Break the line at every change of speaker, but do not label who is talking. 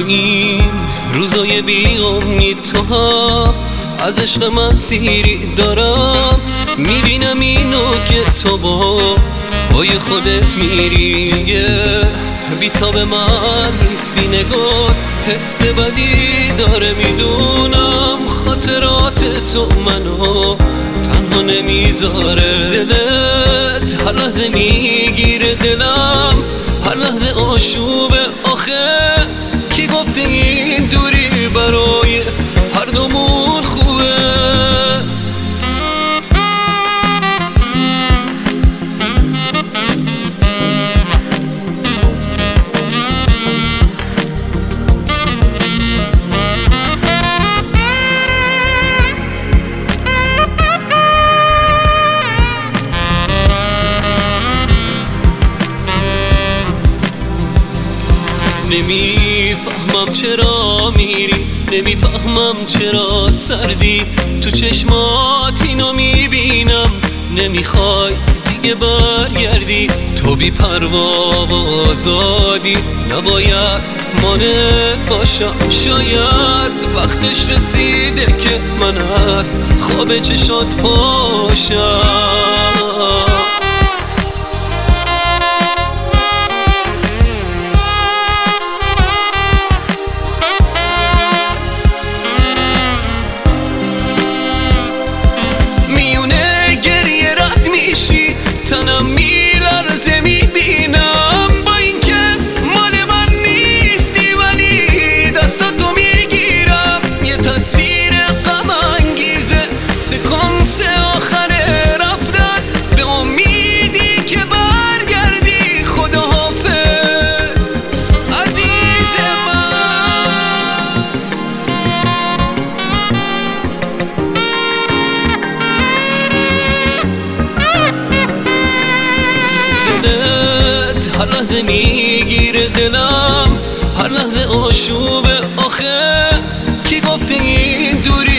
این روزای بی امید تو ها از عشق من سیری دارم. میبینم اینو که تو بای خودت میری دیگه بیتاب من نیستی نگات حس بدی داره میدونم خاطرات تو منو تنها نمیذاره. دلت هر لحظه میگیره دلم هر لحظه آشوبه. آخه کی گفته این دوری برای هر دومون خوبه؟ نمیفهمم چرا میری، نمیفهمم چرا سردی تو چشمات اینو میبینم. نمیخوای دیگه برگردی، تو بی پروا و آزادی. نباید مانع باشم، شاید وقتش رسیده که من از خواب چشات پاشم. تنم میلرزه میبینم با اینکه مال من نیستی ولی دستاتو میگیرم. یه تصویر غم انگیزه سکانس آخر رفتن به امیدی که برگردی. خداحافظ عزیز من. هر لحظه میگیره دلم هر لحظه آشوبه. آخه کی گفته این دوری